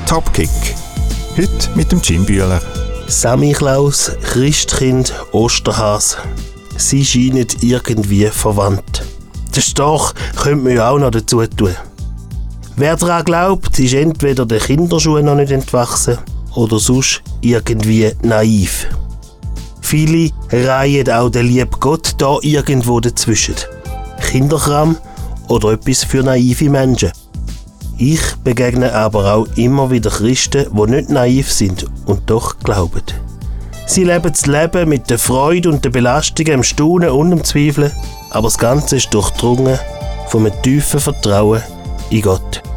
Topkick. Heute mit dem Jim Bühler. Samichlaus, Christkind, Osterhase. Sie scheinen irgendwie verwandt. Den Storch könnte man ja auch noch dazu tun. Wer daran glaubt, ist entweder den Kinderschuhen noch nicht entwachsen oder sonst irgendwie naiv. Viele reihen auch den lieben Gott da irgendwo dazwischen. Kinderkram oder etwas für naive Menschen. Ich begegne aber auch immer wieder Christen, die nicht naiv sind und doch glauben. Sie leben das Leben mit der Freude und der Belastung, dem Staunen und dem Zweifeln, aber das Ganze ist durchdrungen von einem tiefen Vertrauen in Gott.